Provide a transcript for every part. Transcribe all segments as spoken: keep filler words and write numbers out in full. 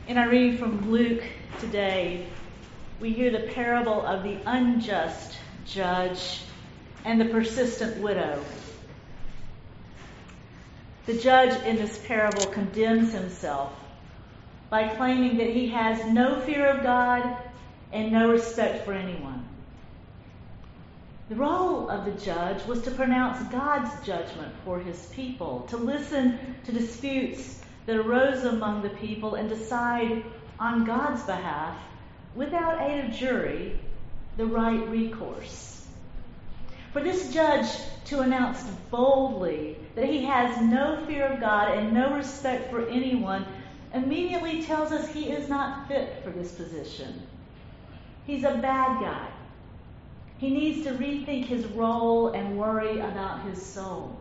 In our reading from Luke today, we hear the parable of the unjust judge and the persistent widow. The judge in this parable condemns himself by claiming that he has no fear of God and no respect for anyone. The role of the judge was to pronounce God's judgment for his people, to listen to disputes that arose among the people and decide on God's behalf, without aid of jury, the right recourse. For this judge to announce boldly that he has no fear of God and no respect for anyone immediately tells us he is not fit for this position. He's a bad guy. He needs to rethink his role and worry about his soul.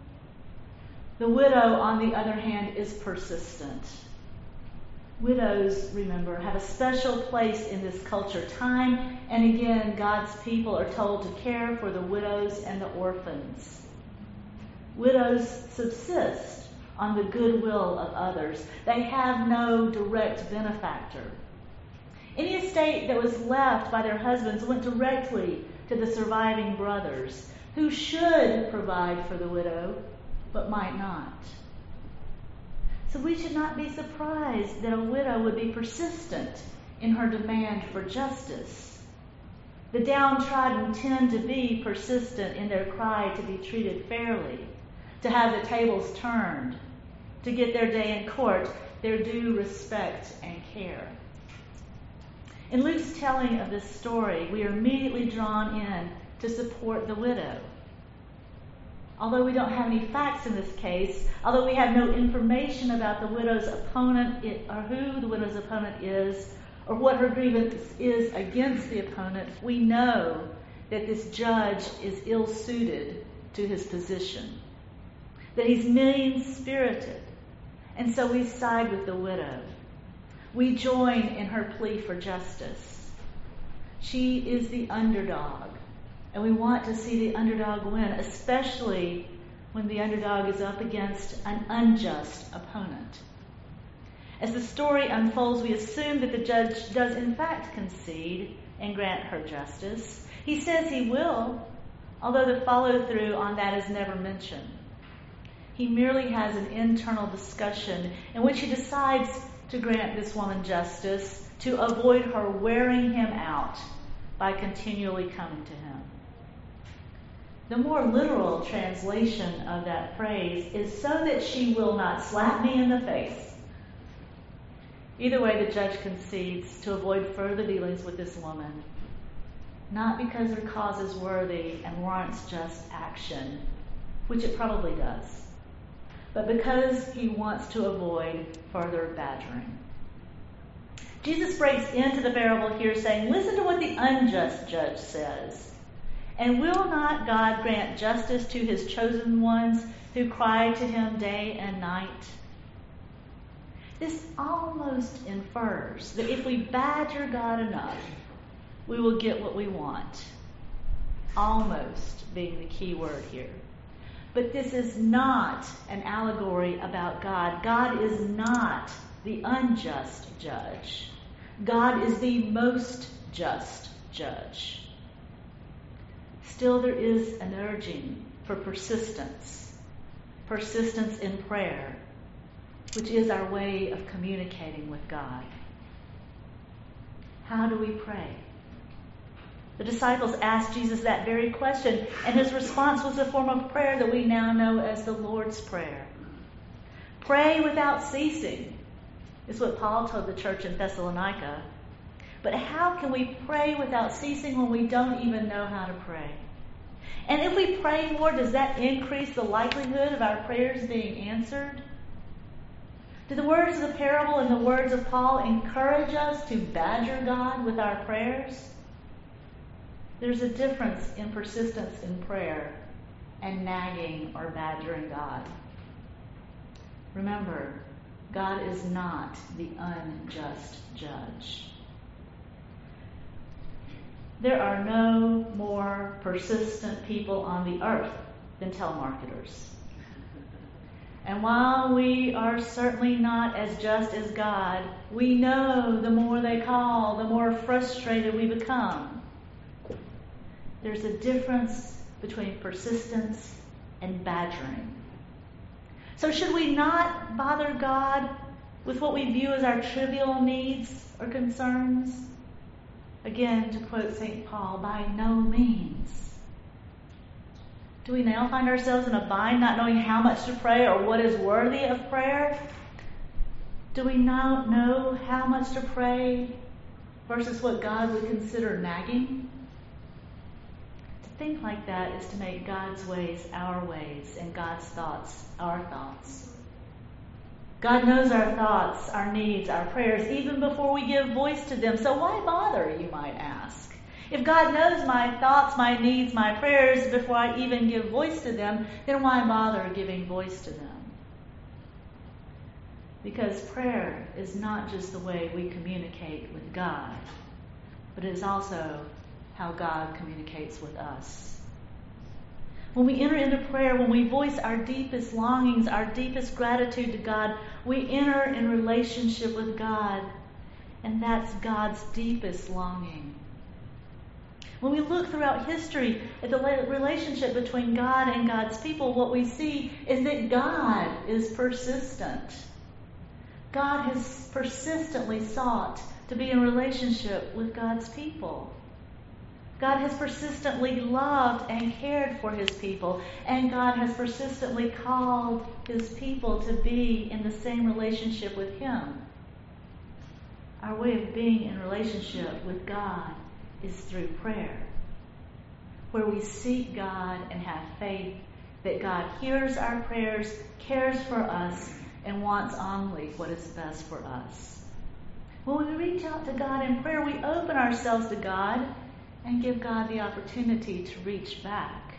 The widow, on the other hand, is persistent. Widows, remember, have a special place in this culture. Time and again, God's people are told to care for the widows and the orphans. Widows subsist on the goodwill of others. They have no direct benefactor. Any estate that was left by their husbands went directly to the surviving brothers, who should provide for the widow, but might not. So we should not be surprised that a widow would be persistent in her demand for justice. The downtrodden tend to be persistent in their cry to be treated fairly, to have the tables turned, to get their day in court, their due respect and care. In Luke's telling of this story, we are immediately drawn in to support the widow. Although we don't have any facts in this case, although we have no information about the widow's opponent or who the widow's opponent is, or what her grievance is against the opponent, we know that this judge is ill-suited to his position, that he's mean-spirited, and so we side with the widow. We join in her plea for justice. She is the underdog, and we want to see the underdog win, especially when the underdog is up against an unjust opponent. As the story unfolds, we assume that the judge does in fact concede and grant her justice. He says he will, although the follow-through on that is never mentioned. He merely has an internal discussion in which he decides to grant this woman justice, to avoid her wearing him out by continually coming to him. The more literal translation of that phrase is so that she will not slap me in the face. Either way, the judge concedes to avoid further dealings with this woman, not because her cause is worthy and warrants just action, which it probably does, but because he wants to avoid further badgering. Jesus breaks into the parable here saying, listen to what the unjust judge says. And will not God grant justice to his chosen ones who cry to him day and night? This almost infers that if we badger God enough, we will get what we want. Almost being the key word here. But this is not an allegory about God. God is not the unjust judge. God is the most just judge. Still, there is an urging for persistence. Persistence in prayer, which is our way of communicating with God. How do we pray? The disciples asked Jesus that very question, and his response was a form of prayer that we now know as the Lord's Prayer. Pray without ceasing is what Paul told the church in Thessalonica. But how can we pray without ceasing when we don't even know how to pray? And if we pray more, does that increase the likelihood of our prayers being answered? Do the words of the parable and the words of Paul encourage us to badger God with our prayers? There's a difference in persistence in prayer and nagging or badgering God. Remember, God is not the unjust judge. There are no more persistent people on the earth than telemarketers. And while we are certainly not as just as God, we know the more they call, the more frustrated we become. There's a difference between persistence and badgering. So should we not bother God with what we view as our trivial needs or concerns? Again, to quote Saint Paul, by no means. Do we now find ourselves in a bind, not knowing how much to pray or what is worthy of prayer? Do we not know how much to pray versus what God would consider nagging? To think like that is to make God's ways our ways and God's thoughts our thoughts. God knows our thoughts, our needs, our prayers, even before we give voice to them. So why bother, you might ask? If God knows my thoughts, my needs, my prayers before I even give voice to them, then why bother giving voice to them? Because prayer is not just the way we communicate with God, but it is also how God communicates with us. When we enter into prayer, when we voice our deepest longings, our deepest gratitude to God, we enter in relationship with God, and that's God's deepest longing. When we look throughout history at the relationship between God and God's people, what we see is that God is persistent. God has persistently sought to be in relationship with God's people. God has persistently loved and cared for his people, and God has persistently called his people to be in the same relationship with him. Our way of being in relationship with God is through prayer, where we seek God and have faith that God hears our prayers, cares for us, and wants only what is best for us. When we reach out to God in prayer, we open ourselves to God and give God the opportunity to reach back.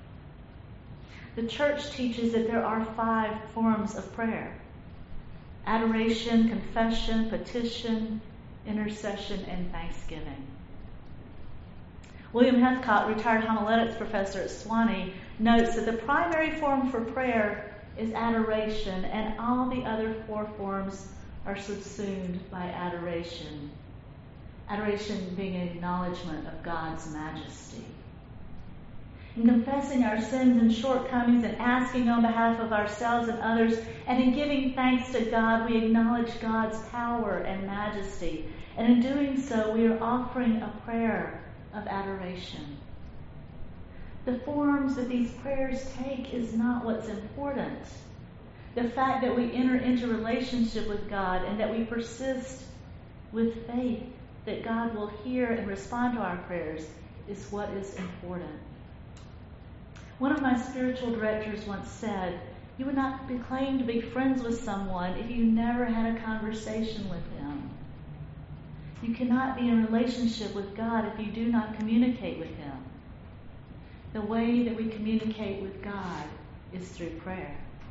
The church teaches that there are five forms of prayer: adoration, confession, petition, intercession, and thanksgiving. William Heathcott, retired homiletics professor at Sewanee, notes that the primary form for prayer is adoration, and all the other four forms are subsumed by adoration. Adoration being an acknowledgement of God's majesty. In confessing our sins and shortcomings and asking on behalf of ourselves and others, and in giving thanks to God, we acknowledge God's power and majesty. And in doing so, we are offering a prayer of adoration. The forms that these prayers take is not what's important. The fact that we enter into relationship with God and that we persist with faith that God will hear and respond to our prayers is what is important. One of my spiritual directors once said, "You would not be claimed to be friends with someone if you never had a conversation with them." You cannot be in relationship with God if you do not communicate with him. The way that we communicate with God is through prayer.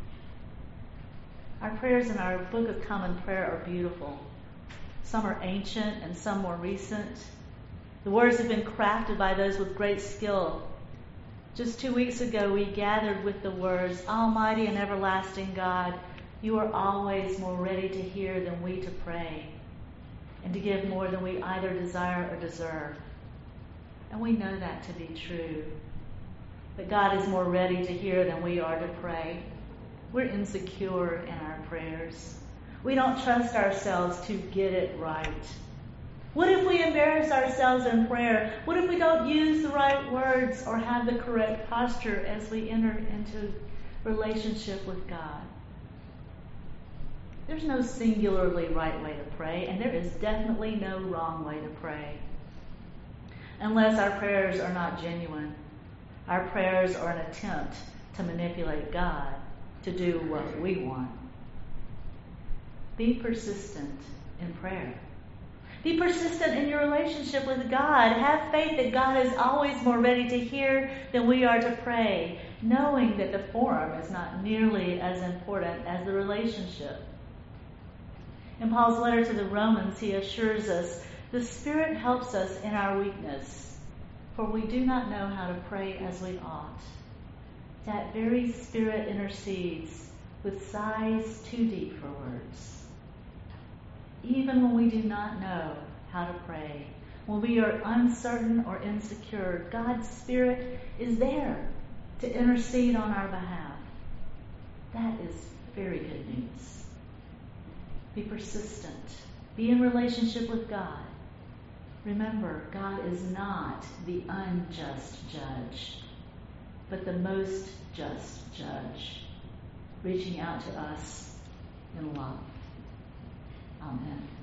Our prayers in our Book of Common Prayer are beautiful. Some are ancient and some more recent. The words have been crafted by those with great skill. Just two weeks ago, we gathered with the words, "Almighty and everlasting God, you are always more ready to hear than we to pray, and to give more than we either desire or deserve." And we know that to be true. That God is more ready to hear than we are to pray. We're insecure in our prayers. We don't trust ourselves to get it right. What if we embarrass ourselves in prayer? What if we don't use the right words or have the correct posture as we enter into relationship with God? There's no singularly right way to pray, and there is definitely no wrong way to pray. Unless our prayers are not genuine. Our prayers are an attempt to manipulate God to do what we want. Be persistent in prayer. Be persistent in your relationship with God. Have faith that God is always more ready to hear than we are to pray, knowing that the form is not nearly as important as the relationship. In Paul's letter to the Romans, he assures us, "The Spirit helps us in our weakness, for we do not know how to pray as we ought. That very Spirit intercedes with sighs too deep for words. Even when we do not know how to pray, when we are uncertain or insecure, God's Spirit is there to intercede on our behalf. That is very good news. Be persistent. Be in relationship with God. Remember, God is not the unjust judge, but the most just judge, reaching out to us in love. Amen.